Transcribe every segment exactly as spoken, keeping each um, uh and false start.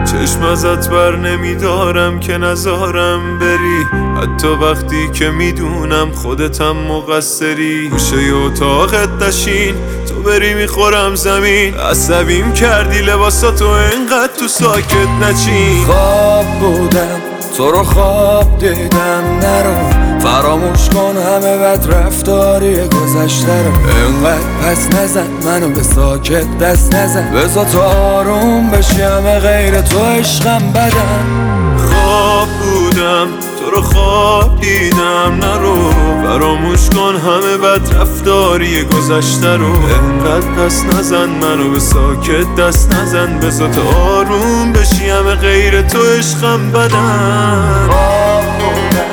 چشم ازت بر نمیدارم که نذارم بری، حتی وقتی که میدونم خودتم مقصری. گوشه اتاقت نشین تو بری میخورم زمین، عصبیم کردی لباساتو انقدر تو ساکت نچین. خواب بودم تو رو خواب دیدم، نرو فراموش کن همه بد رفتاری گذشته رو. انقدر پس نزن منو به ساکت دست نزن، بذار تو آروم بشی همه غیر تو عشقم بدن. خواب بودم تو رو خواب دیدم، نرو فراموش کن همه بد رفتاری گذشته رو. انقدر پس نزن منو به ساکت دست نزن، بذار تو آروم بشی همه غیر تو عشقم بدن. خواب بودم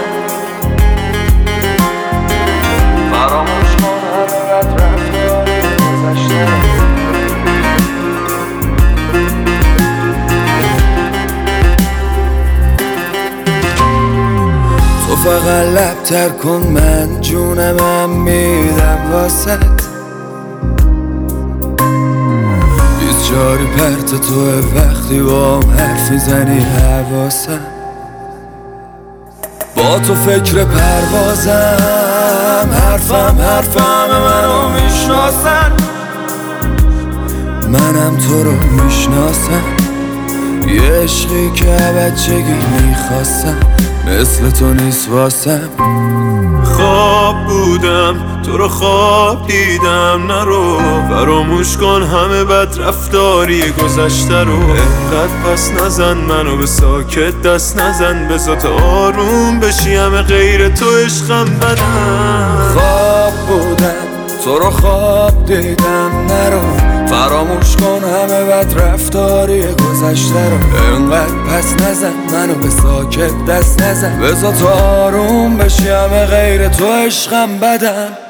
فراموش کن همه بد رفتاری گذشته رو. تو فقط لب تر کن من جونمم میدم واسد، بیچاری پرت توه وقتی با هم حرف میزنی حواسم. با تو فکر پروازم، حرفم حرفم منو میشناسن، منم تو رو میشناسم. یه عشقی که بچگی میخواستم مثل تو نیست واسم. خواب بودم تو رو خواب دیدم، نرو فراموش کن همه بد رفتاری گذشته رو. انقدر پس نزن منو به ساکت دست نزن، بذار تو آروم بشی همه غیر تو عشقم بدن. خواب بودم تو رو خواب دیدم، نرو فراموش کن همه بد رفتاری گذشته رو. انقدر پس نزن منو به ساکت دست نزن، بذار تو آروم بشی همه غیر تو عشقم بدن.